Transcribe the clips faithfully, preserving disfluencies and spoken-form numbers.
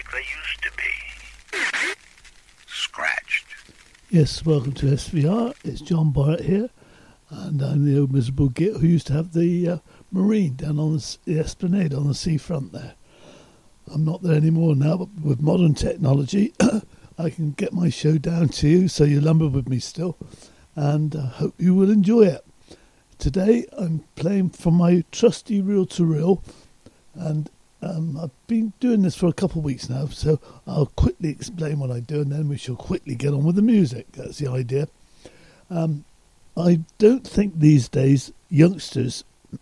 like they used to be. Scratched. Yes, welcome to S V R. It's John Barrett here, and I'm the old miserable git who used to have the uh, marine down on the, the Esplanade on the seafront there. I'm not there anymore now, but with modern technology, I can get my show down to you, so you lumber with me still, and I uh, hope you will enjoy it. Today I'm playing from my trusty reel-to-reel, and um, I've been doing this for a couple of weeks now, so I'll quickly explain what I do, and then we shall quickly get on with the music. That's the idea. Um, I don't think these days youngsters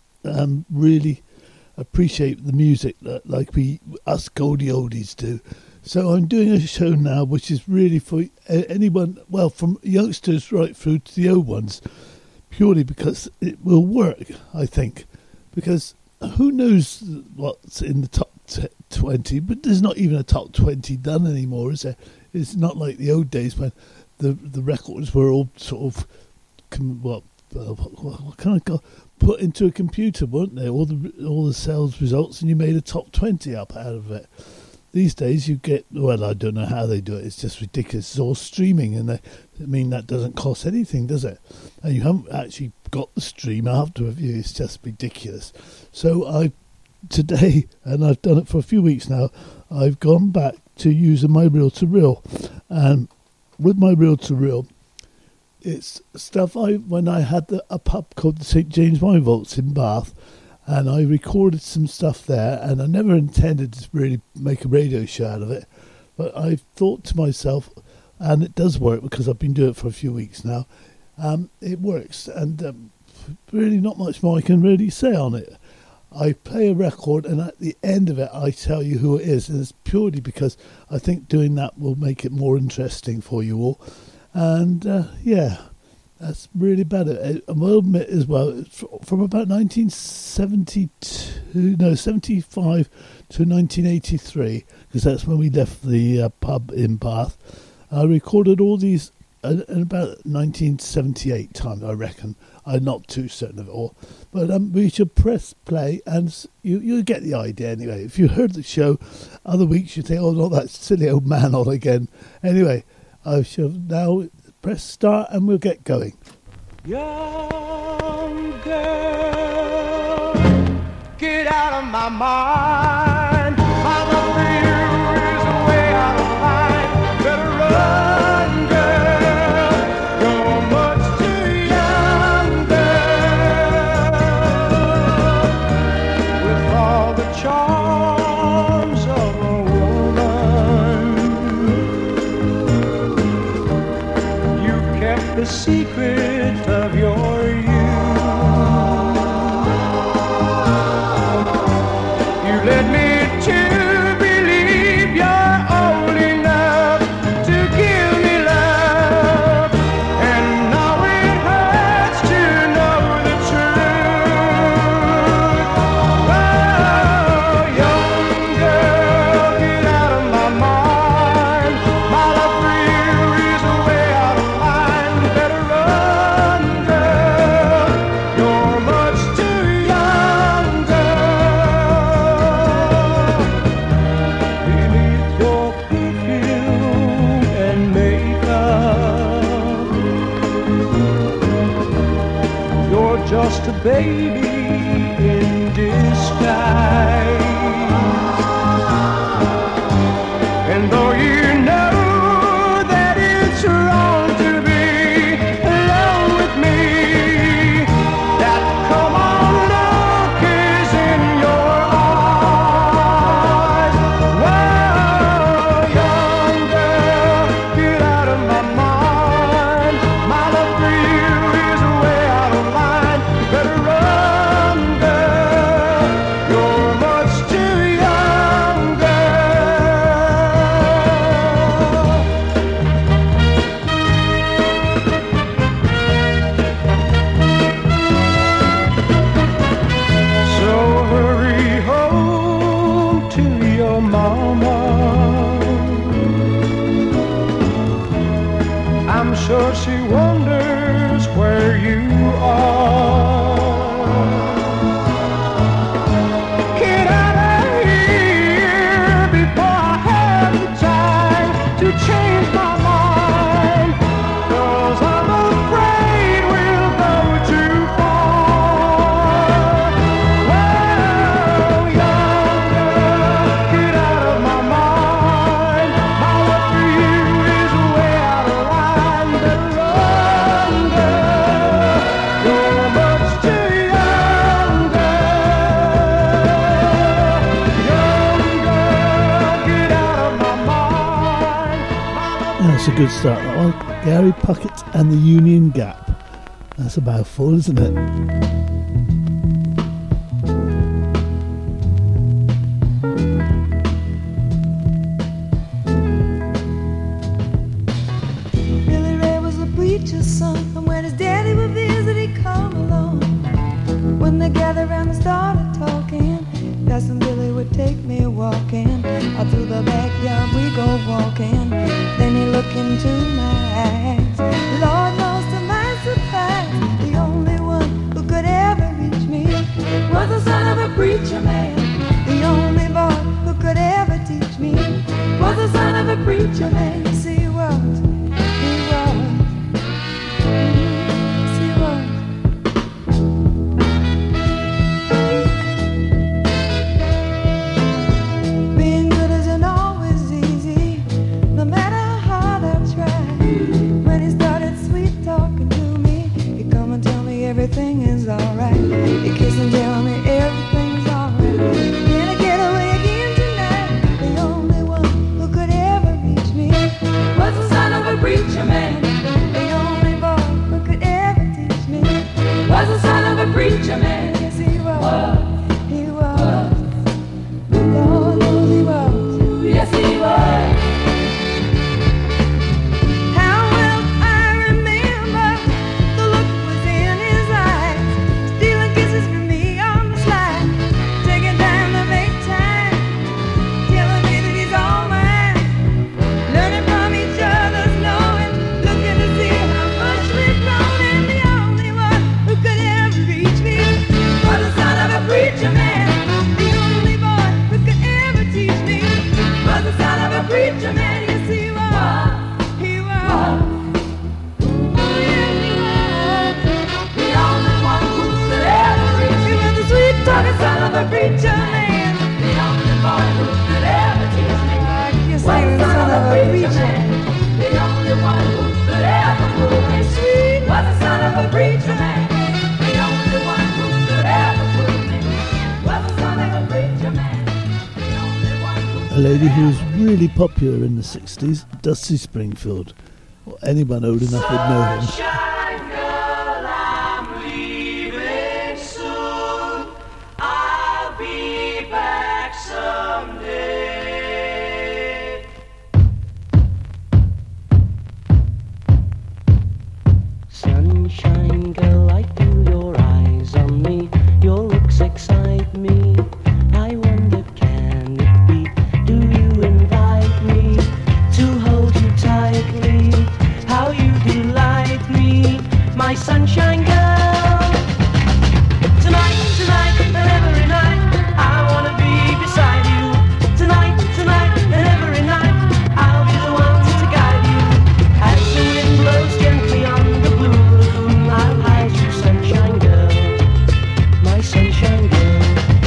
um, really appreciate the music that, like we us Goldie Oldies do. So I'm doing a show now which is really for anyone, well, from youngsters right through to the old ones, purely because it will work, I think. Because who knows what's in the top t- twenty, but there's not even a top twenty done anymore, is there? It's not like the old days when the the records were all sort of, well, uh, what, what kind of, put into a computer, weren't they? All the all the sales results, and you made a top twenty up out of it. These days you get, well, I don't know how they do it. It's just ridiculous. It's all streaming, and they, I mean, that doesn't cost anything, does it? And you haven't actually got the stream after of you. It's just ridiculous. So I, today, and I've done it for a few weeks now, I've gone back to using my reel-to-reel. And with my reel-to-reel, it's stuff I, when I had the, a pub called the Saint James Wine Vaults in Bath, and I recorded some stuff there, and I never intended to really make a radio show out of it, but I thought to myself, and it does work because I've been doing it for a few weeks now, um, it works, and um, really not much more I can really say on it. I play a record, and at the end of it I tell you who it is, and it's purely because I think doing that will make it more interesting for you all. And uh, yeah, that's really about it. I will admit as well, it's from about nineteen seventy-two, no, seventy-five to nineteen eighty-three, because that's when we left the uh, pub in Bath. I recorded all these uh, in about nineteen seventy-eight time, I reckon. I'm not too certain of it all. But um, we should press play, and you, you'll get the idea anyway. If you heard the show other weeks, you think, oh, not that silly old man on again. Anyway, I shall now press start and we'll get going. Young girl, get out of my mind. My love for you is way out of line. Better run, girl. You're much too young, girl. With all the charms of a woman, you kept the secret of your youth. You led me to believe you're old enough to give me love, and now it hurts to know the truth. Oh, young girl, get out of my mind. My love for you is way out of line. Better run, girl. You're much too young, girl. Beneath your perfume and makeup, you're just a baby in disguise. And though you know that it's wrong to be alone with me, that come on look is in your eyes. Whoa, young girl, get out of my mind. My love for you is way out of line. You better run, girl. You're much too young, girl. So hurry home to your mama. I'm sure she wonders where you are. Get out of here before I have That's a good start, that one. Gary Puckett and the Union Gap. That's a mouthful, isn't it? Billy Ray was a preacher's son, and when his daddy would visit, he'd come along. When they gathered around and started talking, Cousin Billy would take me walking. Out through the backyard we go walking. Then he looked into my eyes. Lord knows to my surprise, the only one who could ever reach me was the son of a preacher man. The only boy who could ever teach me was the son of a preacher man. Yes, he was. He was. Yes, he was. Being good isn't always easy, no matter hard I try. When he started sweet talking to me, he'd come and tell me everything is alright. He'd kiss and tell me everything's alright. Can I get away again tonight? The only one who could ever reach me was the son of a preacher man. The only boy who could ever teach me was the son of a preacher man. Yes, he was. He was. Lord knows he was. Yes, he was. How well I remember the look was in his eyes, stealing kisses from me on the slide, taking time to make time, telling me that he's all mine, learning from each other's knowing, looking to see how much we've grown. And the only one who could ever reach me was the son of a preacher man. The only boy who could ever teach me was the son of a preacher man. Yes, he was. He was. Oh, yes, he was. The only one who could ever reach me was the sweet talking son of a preacher man. The only boy who could ever teach me was the son of a preacher man. The only one who could ever prove me sweet was the son of a preacher man. The only one who could ever prove me was the son of a preacher man. The only one who A lady who was really popular in the sixties, Dusty Springfield. Well, anyone old enough would know him. Sunshine girl, I'm leaving soon. I'll be back someday. Sunshine girl, I feel your eyes on me. Your looks excite me. I wonder, can it be? Do you invite me to hold you tightly? How you delight me, my sunshine girl. Tonight, tonight, and every night, I wanna be beside you. Tonight, tonight, and every night, I'll be the one to guide you. As the wind blows gently on the blue lagoon, I'll hide you, sunshine girl, my sunshine girl.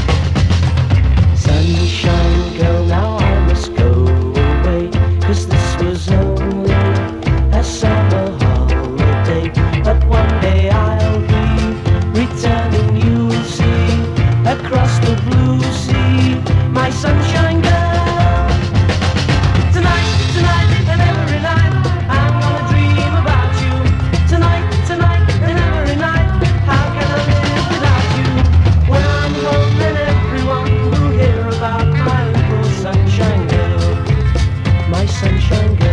Sunshine girl, now I must go away, 'cause this was only a summer holiday. But one day I'll be returning, you will see, across the blue sea, my sunshine girl. Tonight, tonight, and every night, I'm gonna dream about you. Tonight, tonight, and every night, how can I live without you? When I'm home, then everyone will hear about my little sunshine girl, my sunshine girl.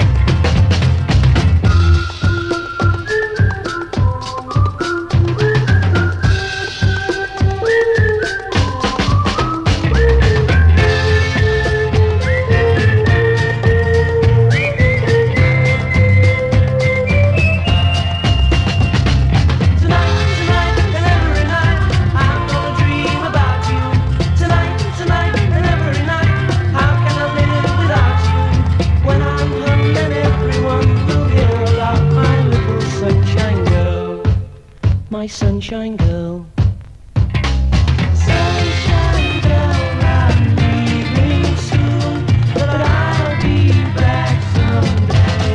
Tonight, tonight, and every night, I'm gonna dream about you. Tonight, tonight, and every night, how can I live without you? When I'm home, then everyone will hear about my little sunshine girl, my sunshine girl. Sunshine girl, I'm leaving soon, but I'll be back someday.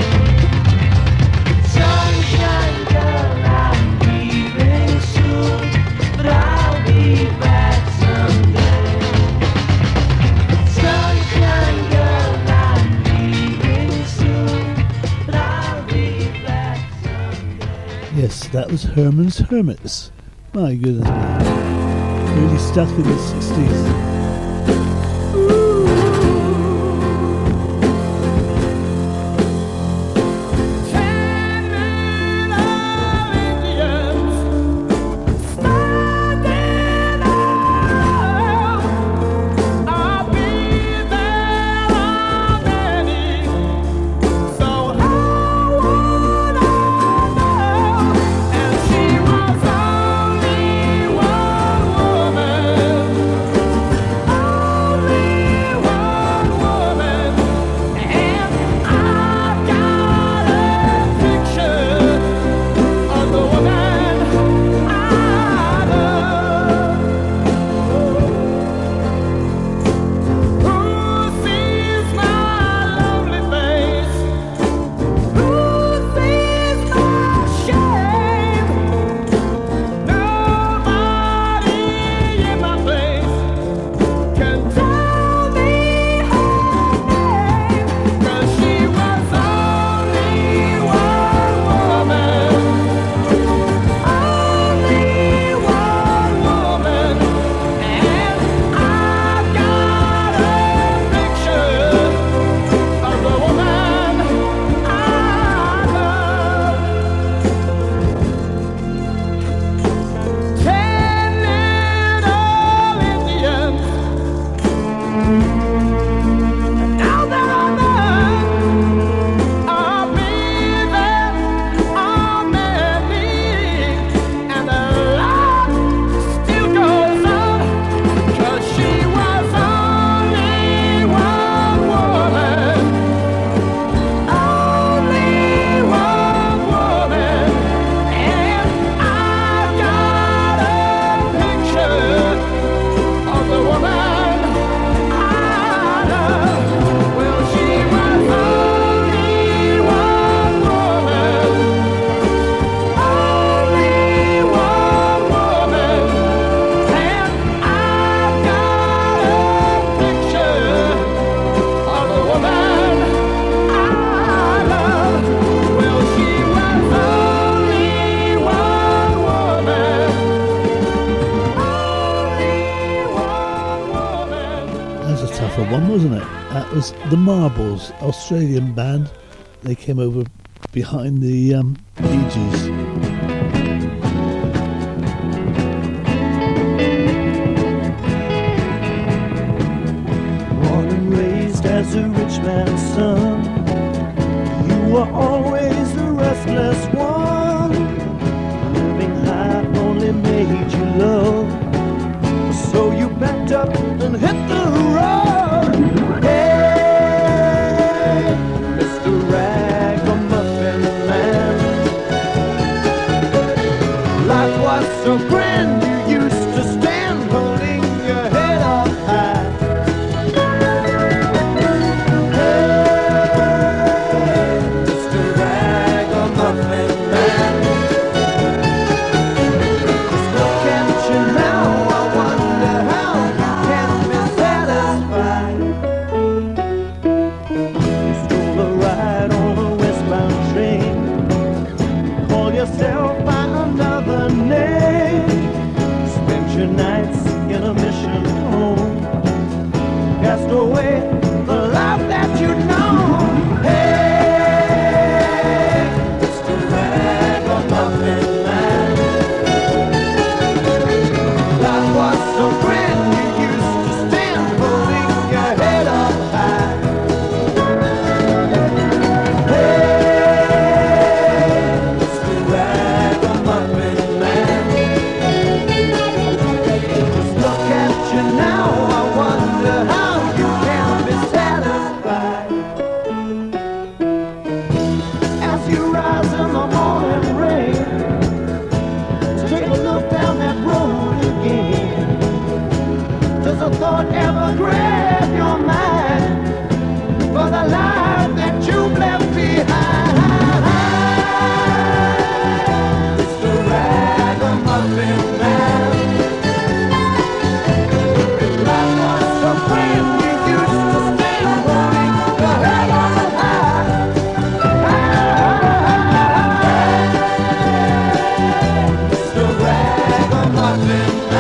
Sunshine girl, I'm leaving soon, but I'll be back someday. Sunshine girl, I'm leaving soon, That was Herman's Hermits. My goodness me. Really stuck in the sixties. One, wasn't it? That was the Marbles, Australian band. They came over behind the um, Bee Gees. Born and raised as a rich man's son, you were always the restless one. Living high only made you low, so you backed up and hit the road. Hey, Mister Ragamuffin Man, life was so grand you used to stand holding your head up high. Hey,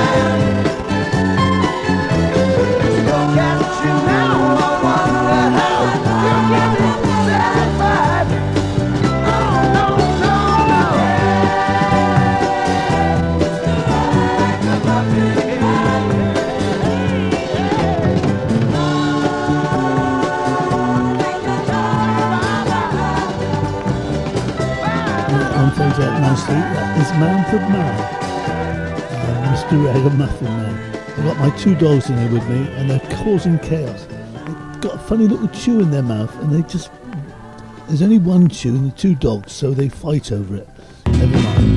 Look at you now, I wonder how you get satisfied. Oh, no, no, no. On things like nicely, that is Manfred Mann, uh, Mister Ragamuffin Man. I've got my two dogs in there with me, and they're causing chaos. They've got a funny little chew in their mouth, and they just. There's only one chew and the two dogs, so they fight over it. Never mind.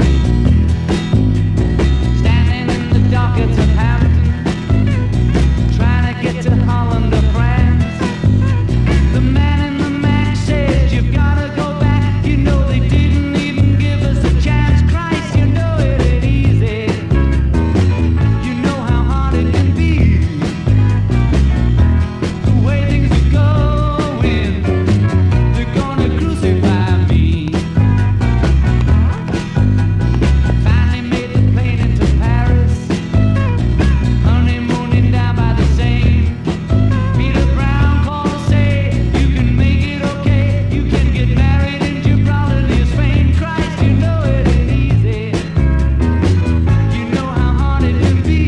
Standing in the dockets of Hampton, trying to get to Holland or France. The man in the Mac says you've gotta go back. You know they didn't even give us a chance. Christ, you know it ain't easy. You know how hard it can be. The way things are going, they're gonna crucify me. Finally made the plane into Paris, honeymooning down by the Seine. Peter Brown called to say you can make it okay. You can get married in Gibraltar near Spain. Christ, you know it ain't easy. You know how hard it can be.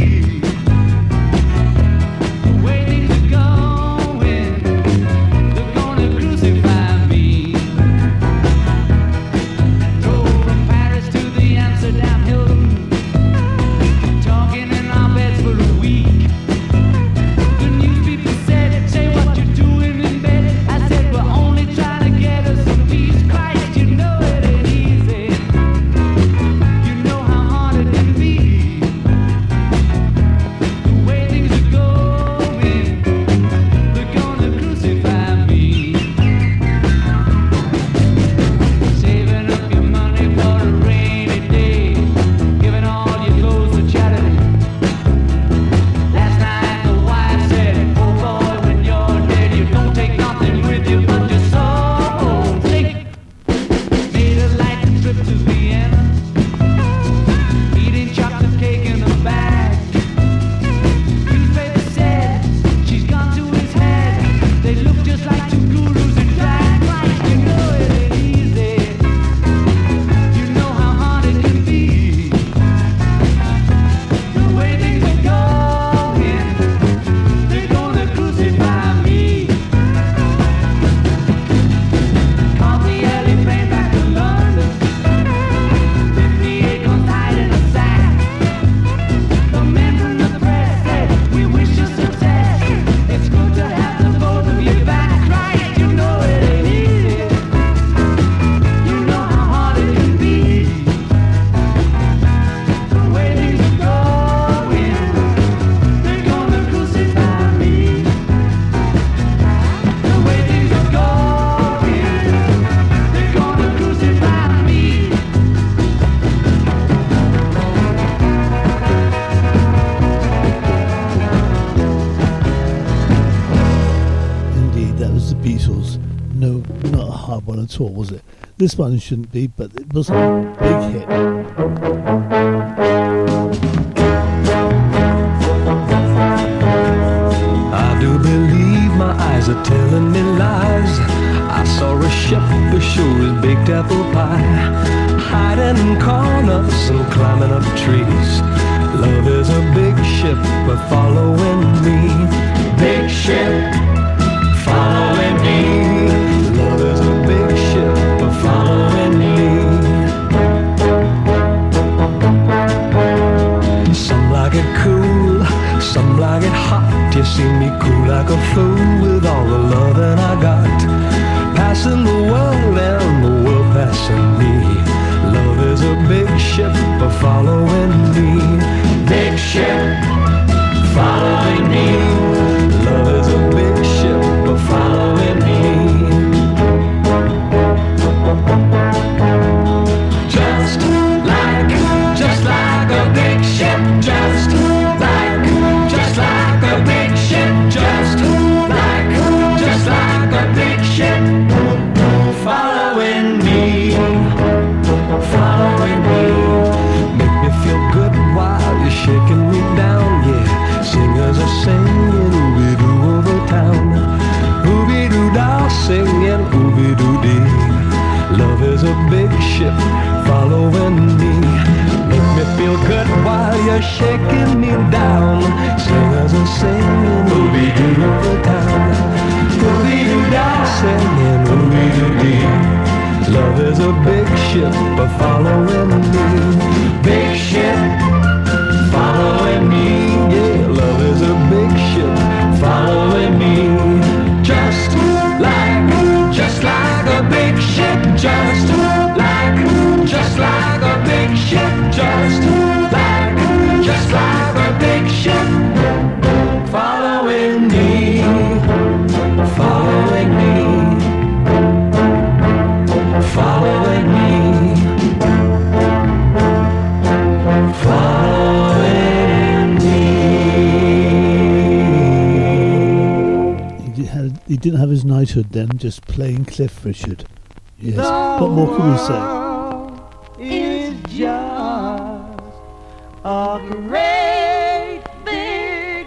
The way things are going, they're gonna crucify me. Drove from Paris to the Amsterdam Hilton, talking in our beds for a week. The news people said, say what you're doing in bed. I said, we're only trying to get us some peace. Christ, you know it ain't easy. You know how hard it can be. The way things are going, they're gonna crucify me. Saving up your money for a rainy day, giving all your clothes to charity. Last night the wife said, oh boy, when you're dead, you don't take nothing with you but your soul. Think, made a light trip to Vienna, eating chocolate cake in a bag. Newspaper said, she's gone to his head. They look just like two gurus in drag. Christ, you know it ain't easy. You know how hard it can be. The way things are going, they're gonna crucify me. Caught the early plane back to London. fifty-eight guns tied in a sack. The men from the press said, we wish you success. It's good to have the both of you back. Christ, you know it ain't easy. You know how hard it can be. The way things are going, they're gonna crucify me. The way things are going, they're gonna crucify me. Indeed, that was the Beatles. No, not a hard one at all, was it? This one shouldn't be, but it was a big hit. I do believe my eyes are telling me lies. I saw a ship as sure as baked apple pie, hiding in corners and climbing up trees. Love is a big ship, but following me. Big ship, following me. Love is a big ship, but following me. Some like it cool, some like it hot. You see me cool like a fool with all the loving I got. Passing the world and the world passing me. Love is a big ship, but following me. Big ship, following me. Love is a big ship, but following me. Just like, just like a big ship. Just like, just like a big ship. Just like, just like a big ship. Following me, following me. Make shaking me down. Singers are singing, ooby-doo over town. Ooby-doo-dah, singing, ooby-doo-dee. Love is a big ship a-following me. Big ship following me. Yeah, love is a big ship following me. Just like, just like a big ship. Just like, just like a big ship. Just like, just like a big ship following me. Following me. Following me. Following me. He, did had, he didn't have his knighthood then, just plain Cliff Richard. Yes, what more can we say? Is just a great big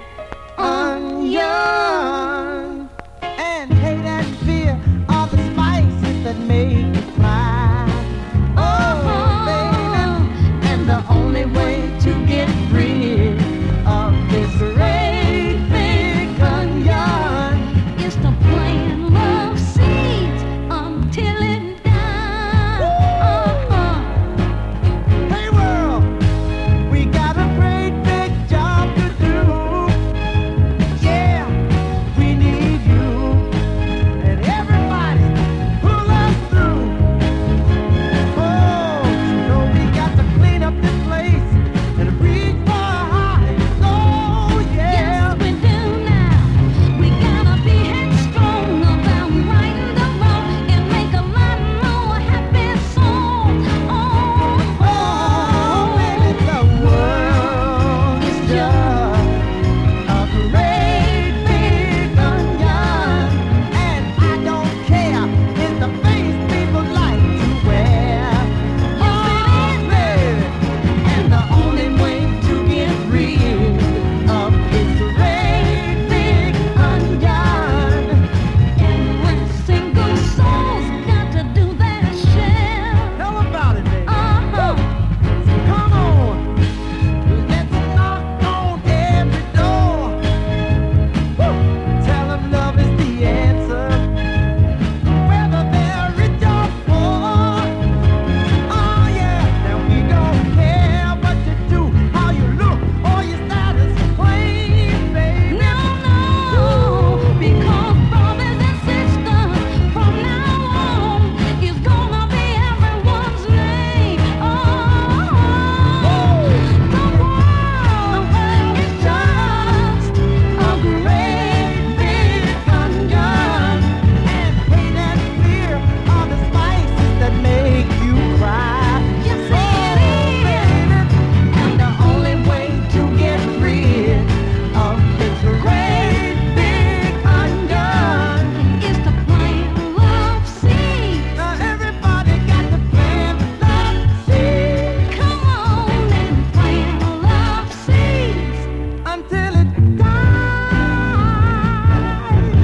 onion, and hate and fear are the spices that make you fly. Oh, baby, and the only way to get rid of this great big onion It's the plant love seeds until it dies. Uh-huh. Hey world, we got a great big job to do. Yeah, we need you and everybody pull us through. Oh, you know we got to clean up this place and reach for a high. Oh yeah. Yes, we do now. We gotta be headstrong about righting the wrong and make a lot more happy songs. Oh, Oh, baby, the world is just a great big onion, and I don't care if the face people like to wear. Oh, baby, and the only way to get rid of this great big onion. every single soul's got to do their share. Tell about it, baby. Uh-huh. Come on, let's knock on every door. Woo. Tell 'em love is the answer, whether they're rich or poor. Oh yeah, now we don't care what you do, how you look, or your status claim, baby. No, no, because brothers and sisters from now on is gonna be everyone's name. Oh, the world is just a great big onion, and hate and fear are the spices that make you cry. Yes, Oh, it is. baby, and the only way to get rid of this great big onion. Is to plant love seeds. Now everybody got to plant love seeds Come on and plant love seeds. until it dies.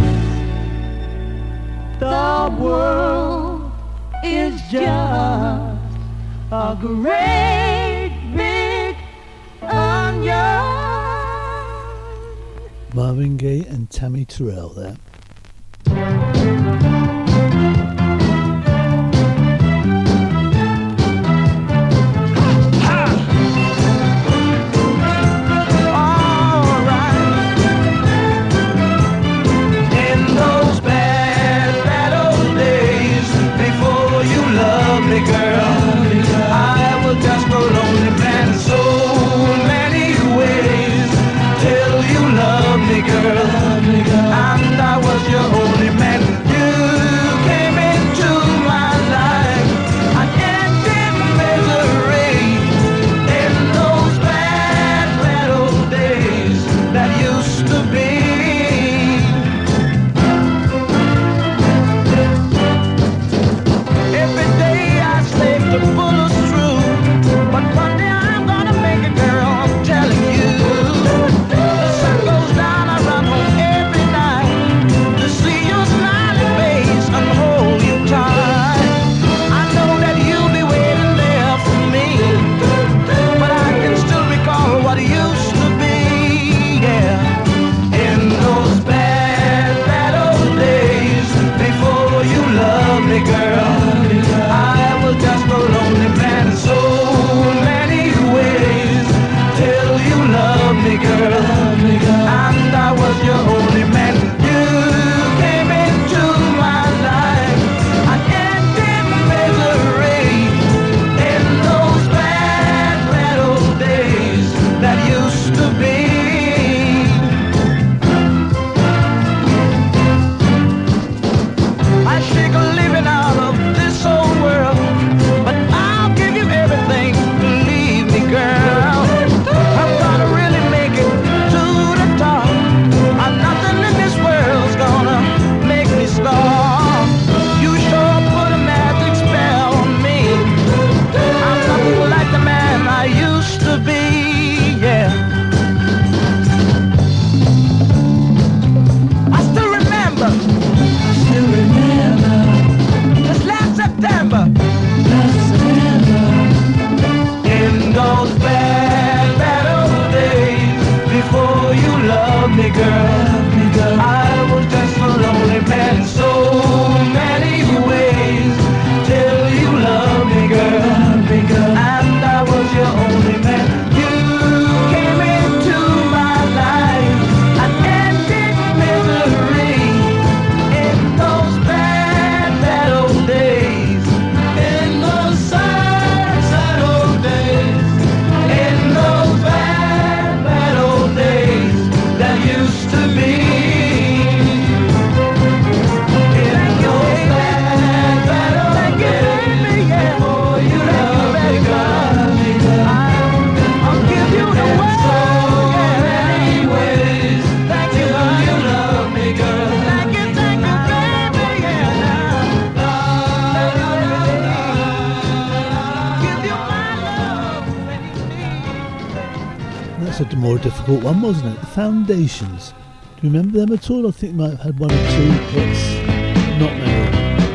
The world is just a great big onion. Marvin Gaye and Tammy Terrell there. In those bad, bad old days, before you loved me, girl, I was just a lonely man in so many ways. Till you loved me, girl, and I was you love me, girl. And I was your only man. You came into my life. I ended misery in those bad, bad old days that used to be. I shake a living out of this old world, but I'll give you everything. Believe me, girl. I'm gonna really make it to the top. I'm nothing in this world's gonna make me stop. You sure put a magic spell on me. I'm nothing like the man I used to be, yeah. I still remember, still remember, this last September, last September, in those bad, bad old days, before you loved me, girl, I was just a lonely man in so many ways, till you loved me, girl, and I was your only man. You came into my life and ended misery in those bad, bad old days, in those sad, sad old days, in those bad, bad old days that used to be. In those bad, bad old days, before you loved me, girl, I'll give you the world in many ways. Thank you, you love me, girl. Thank you, thank you, baby, yeah. Give you my love when you need. That's a more difficult one, wasn't it? The Foundations. Do you remember them at all? I think they might have had one or two hits, but not many.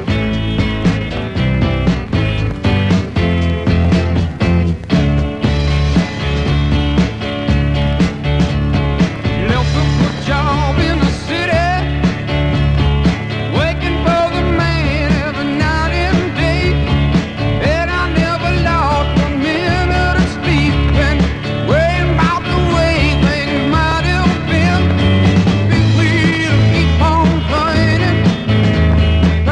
Looking for a job in the city, waiting for the man every night and day, and I never lost a minute of sleep when worrying about the way things might have been. Big wheel keep on turning,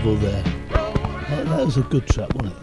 level there. That, that was a good track, wasn't it?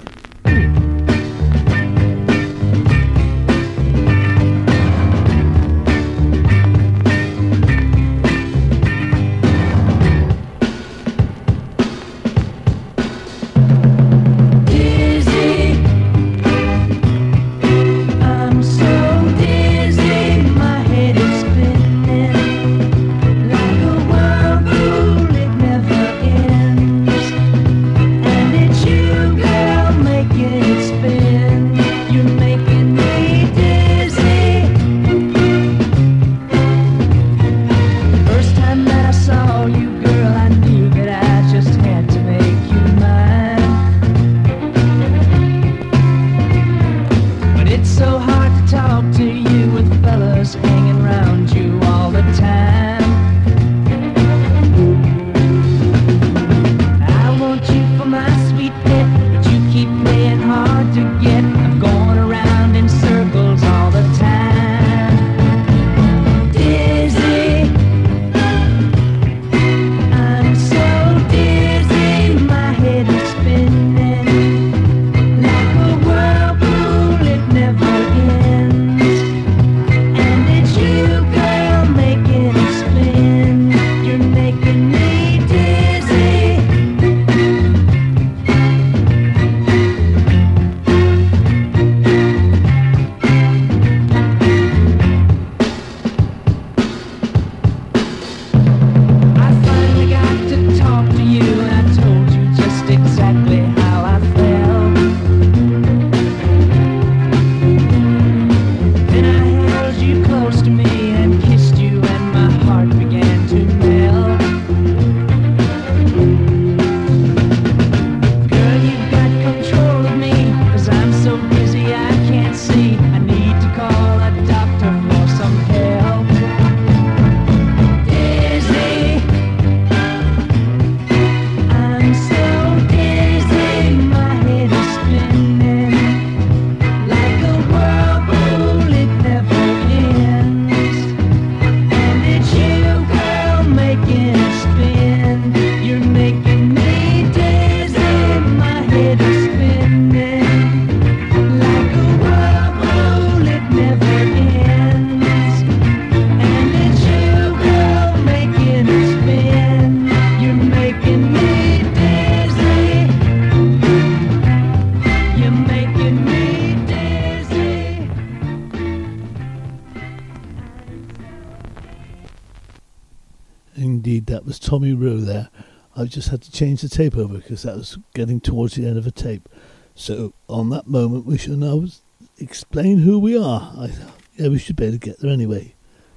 Indeed, that was Tommy Rowe there. I just had to change the tape over because that was getting towards the end of a tape. So on that moment, we shall now explain who we are. I, yeah, we should be able to get there anyway.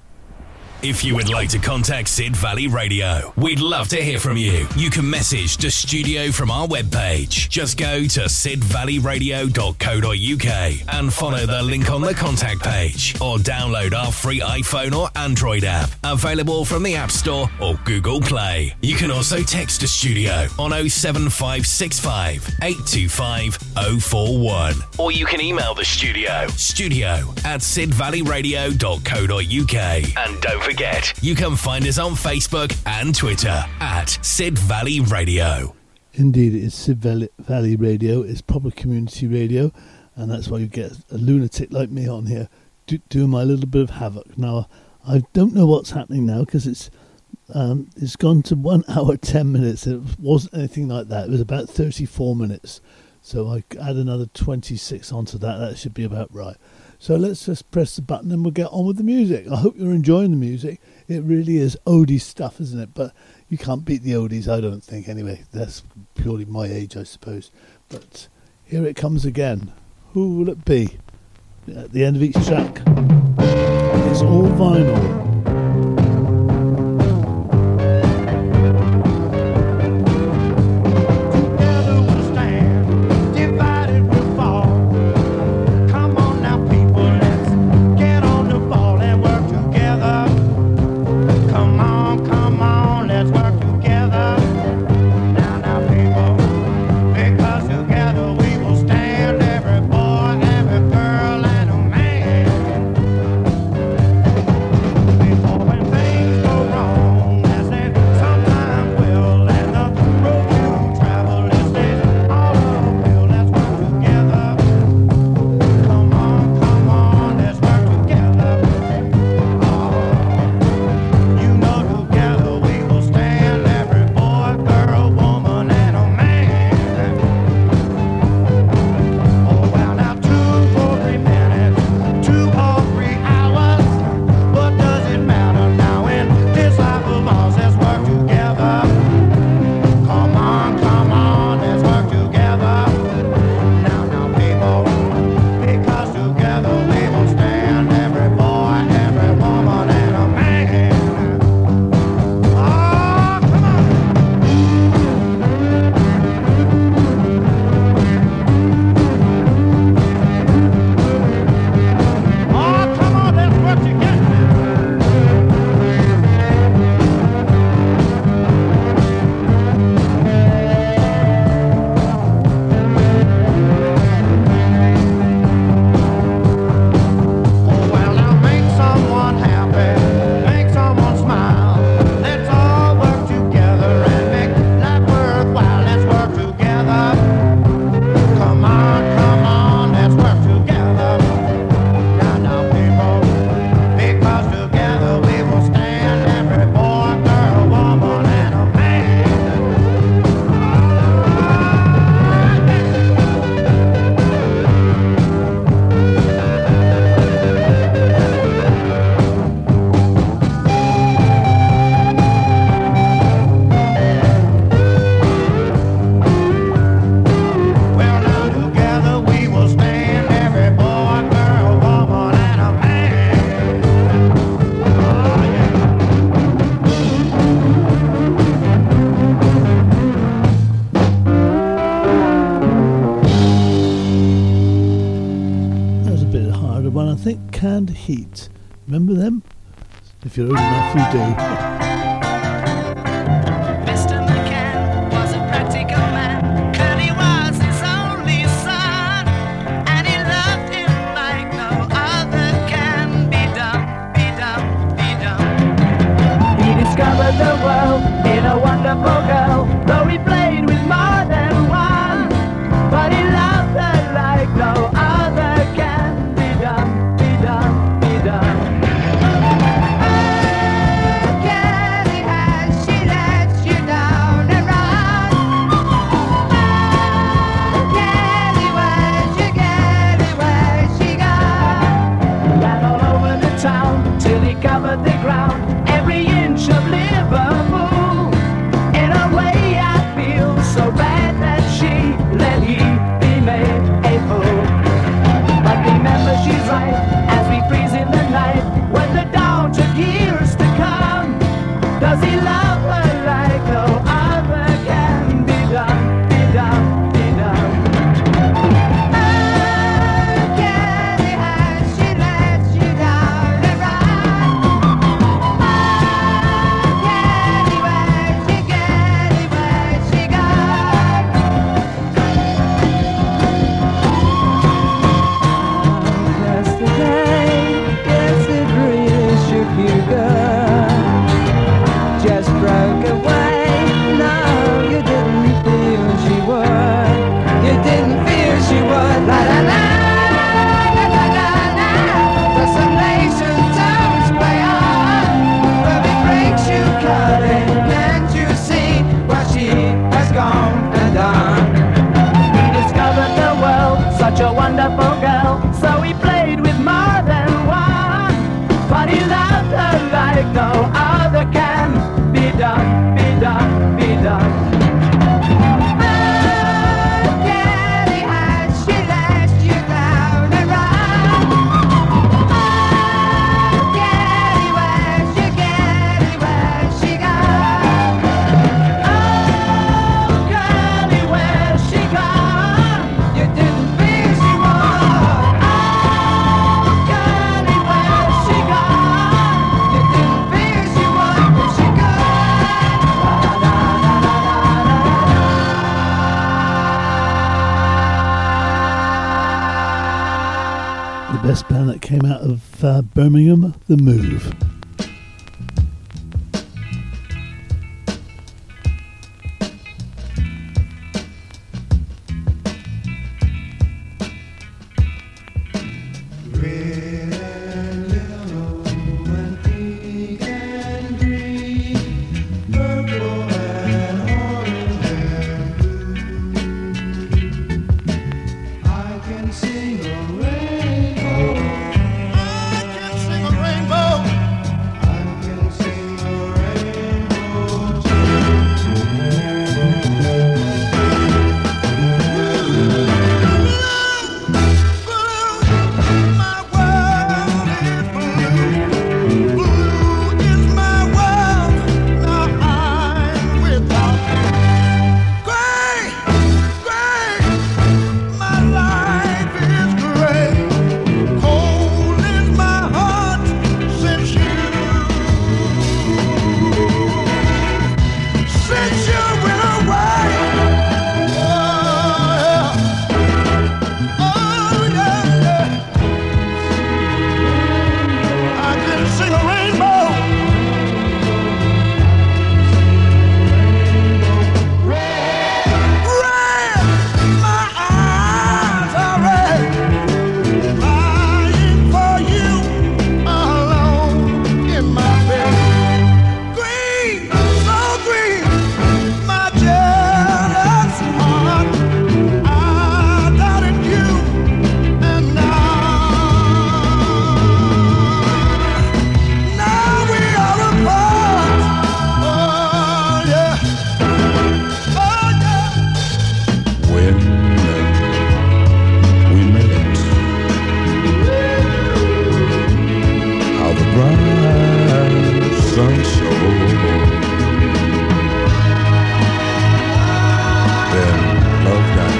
If you would like to contact Sid Valley Radio, we'd love to hear from you. You can message the studio from our webpage. Just go to sid valley radio dot co dot uk and follow the link on the contact page, or download our free iPhone or Android app, available from the App Store or Google Play. You can also text the studio on oh seven five six five, eight two five, oh four one, or you can email the studio, studio at sid valley radio dot co dot uk. And don't forget, you can find us on Facebook and Twitter at Sid Valley Radio. Indeed, it is Sid Valley Radio. It's proper community radio, and that's why you get a lunatic like me on here do, doing my little bit of havoc. Now, I don't know what's happening now because it's um, it's gone to one hour ten minutes. It wasn't anything like that. It was about thirty-four minutes. So I add another twenty-six onto that. That should be about right. So let's just press the button and we'll get on with the music. I hope you're enjoying the music. It really is oldie stuff, isn't it? But you can't beat the oldies, I don't think, anyway. That's purely my age, I suppose. But here it comes again. Who will it be? At the end of each track, it's all vinyl. Together Heat. Remember them? If you're old enough, you do. Mister McCann was a practical man. Curly was his only son, and he loved him like no other can. Be dumb, be dumb, be dumb. He discovered the world in a wonderful girl, though he played with more than one. But he loved her like no other can. Be dumb, be dumb, be dumb. Till he covered the ground, every inch of Liverpool. In a way I feel so bad that she let he be made a fool. But remember she's right, as we freeze in the night, when the dawn took years to come. Does he love her like no other can? Be done, be done, be done. Such a wonderful girl, so he played with more than one. But he loved her like no other can. Be done, be done, be done. Best band that came out of uh, Birmingham, The Move.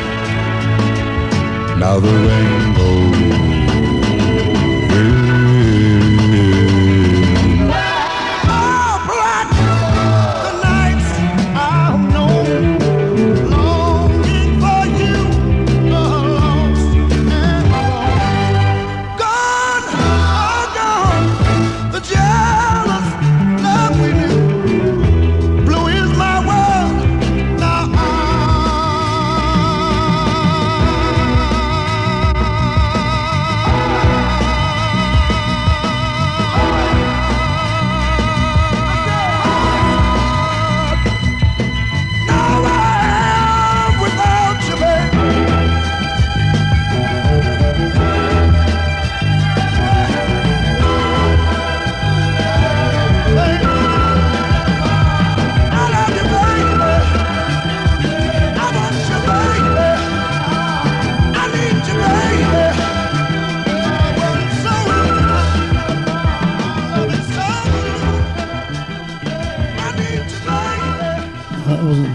Now the rainbow will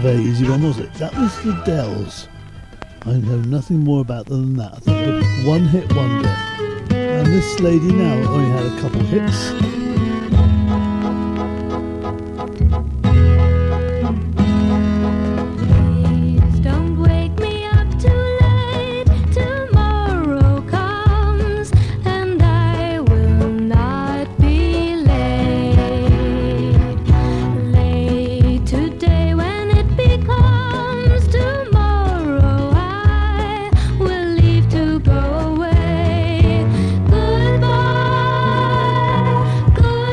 very easy one, was it? That was the Dells. I know nothing more about them than that. I thought it was one hit wonder. And this lady now only had a couple hits. Please don't wake me up too late. Tomorrow comes and I will not be late. Late today when it becomes tomorrow, I will leave to go away. Goodbye,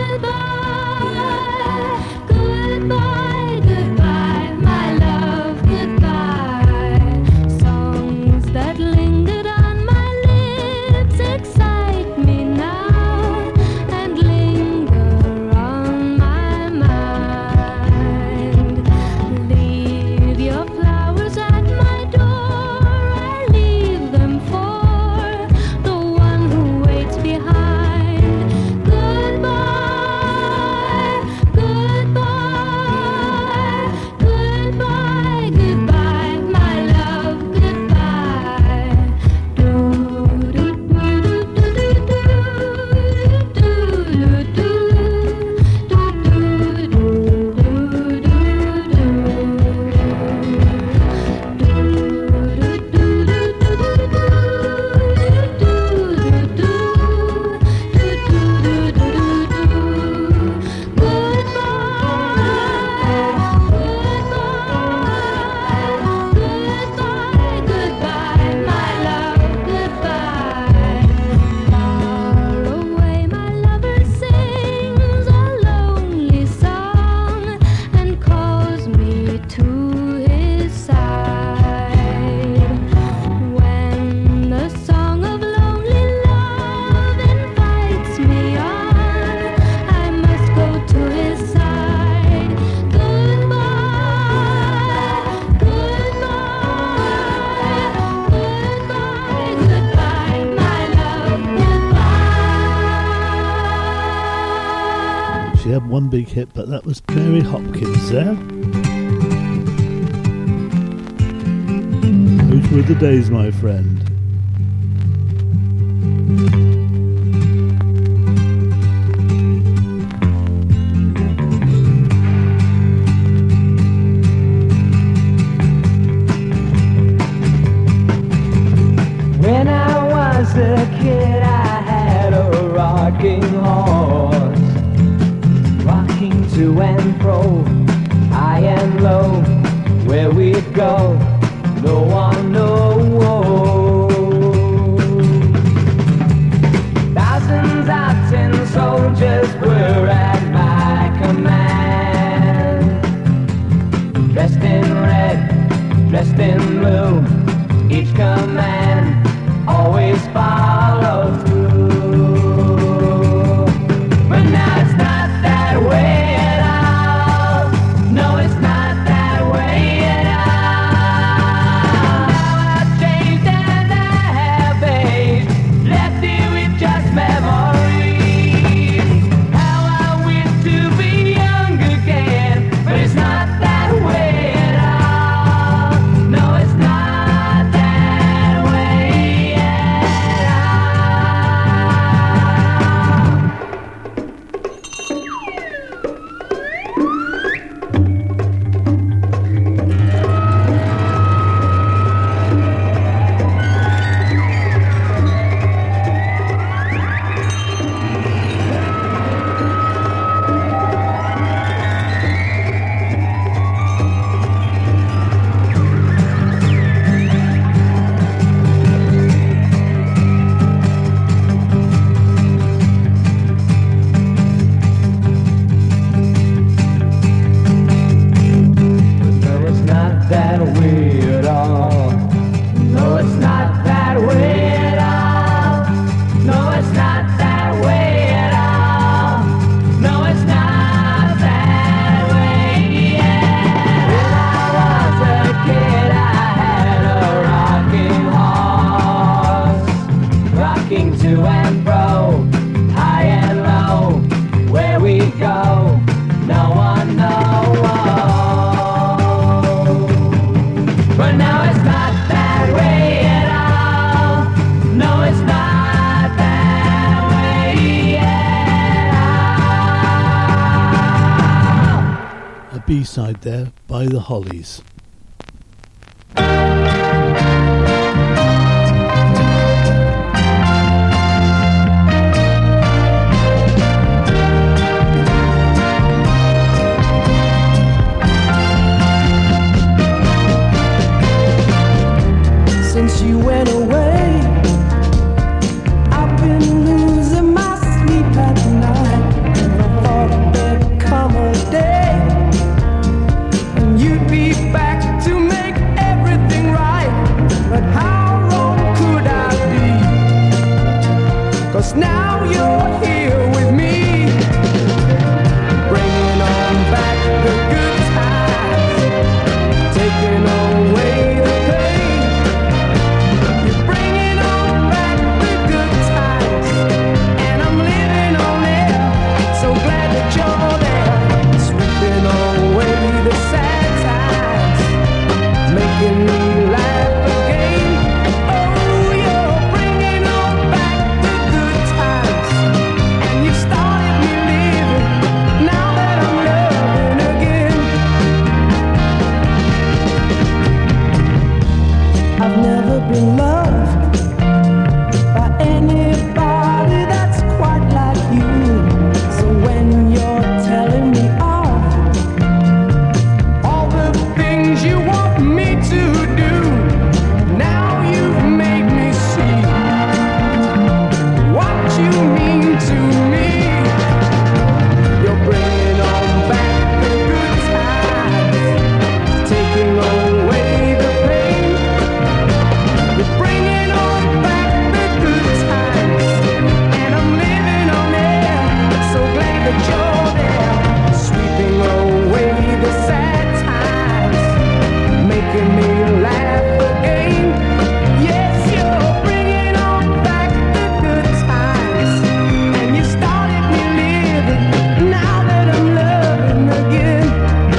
goodbye, goodbye, goodbye, my love, goodbye. Songs that lingered on my lips excite me now and linger on my mind. Leave your flowers at my door, I leave them for the one who waits behind. Goodbye, goodbye, goodbye, goodbye, my love, goodbye. Do do do do do do do goodbye, my love, goodbye. Far away, my lover sings a lonely song and calls me to his side. When the song of lonely love invites me on, I must go to his side. Goodbye, goodbye, goodbye, goodbye, my love, goodbye. She had one big hit, but that was Mary Hopkins there. Those were the days, my friend. When I was a kid, I had a rocking horse, rocking to and fro, high and low. Where we'd go, no one knows. Thousands of tin soldiers were at my command, dressed in red, dressed in blue. Each command always follow through. But now it's not that way at all. No, it's not that way at all. Now I've changed B-side there by the Hollies. Since you went away, I've been losing my sleep at night. And I thought there'd come a day and you'd be back to make everything right. But how wrong could I be? 'Cause now you're here with me, bringing on back the good times, taking away the pain. Making me laugh again. Oh, you're bringing on back the good times, and you started me living. Now that I'm loving again, I've never been loved by anybody that's quite like you. So when you're telling me off, all the things you want me to do, now you've made me see what you mean to me. You're bringing on back the good times, taking away the pain. You're bringing on back the good times, and I'm living on air. So glad that you're there, sweeping away the sad times, making me laugh again. Yes, you're bringing on back the good times, and you started me living. Now that I'm loving again.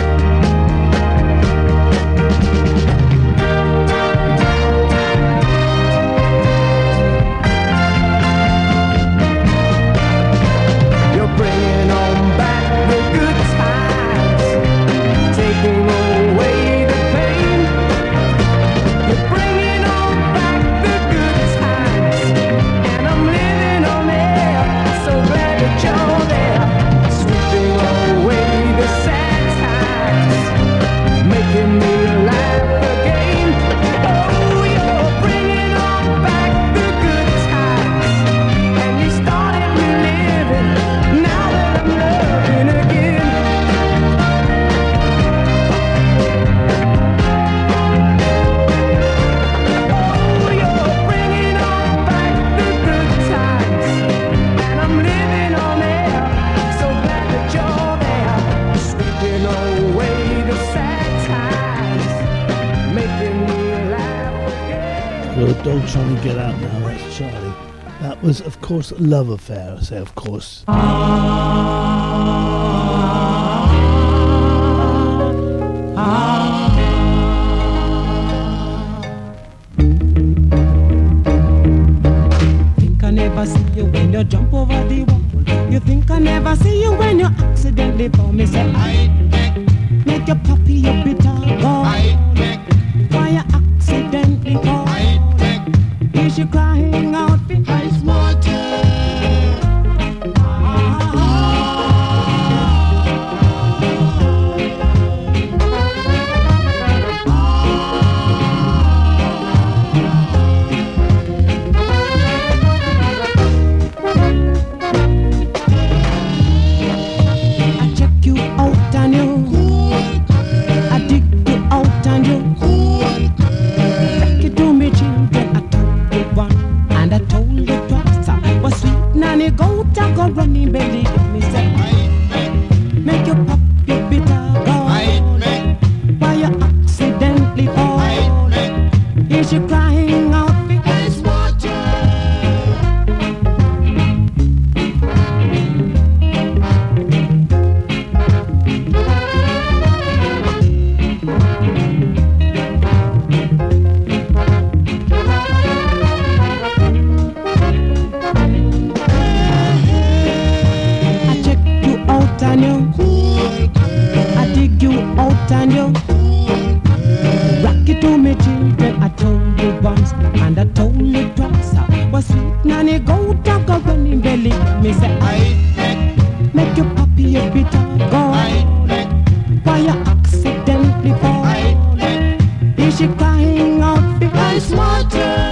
You're bringing on back the good times, taking away the pain. You're bringing on back the good times, and I'm living on air. So glad that you're there, sweeping away the sad times, making me laugh again. Oh, you're bringing on back the good times, and you started me living. Now that I'm loving again. Oh, you're bringing on back the good times, and I'm living on air. So glad that you're there, sweeping away the sad times, making me laugh again. Well, the dog's trying to get out now, that's Charlie. That was, of course, Love Affair. I say, of course. Think I never see you when you jump over the wall. You think I never see you when you accidentally fall. Me say I make your puppy your bitter gall. Why you accidentally fall? Is you crying out because water? I check you out and you, I dig you out and you, take you to me children. I told you one and I told you twice. I was sweet nanny goat, I go running belly. Me say, make you pop your bitter gall. Why you accidentally fall? Is you crying out because water? I check you out and you, I dig you you out and you rock it to me children. I told you once and I told you twice. I was sweet nanny go talk a running belly. Me say I make you happy every time. Go why you accidentally fall? Is she crying out because water?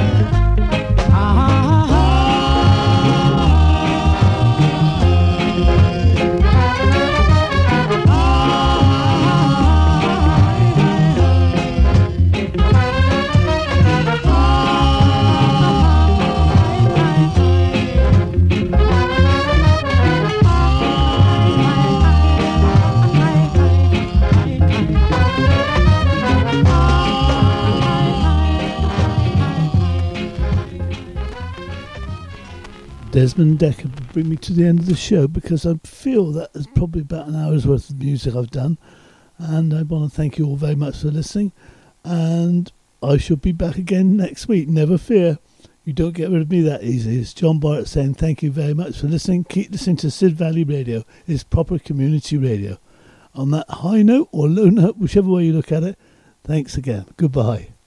Desmond Dekker will bring me to the end of the show because I feel that is probably about an hour's worth of music I've done, and I want to thank you all very much for listening, and I shall be back again next week, never fear. You don't get rid of me that easy. It's John Barrett saying thank you very much for listening. Keep listening to Sid Valley Radio. It's proper community radio. On that high note or low note, whichever way you look at it, thanks again. Goodbye.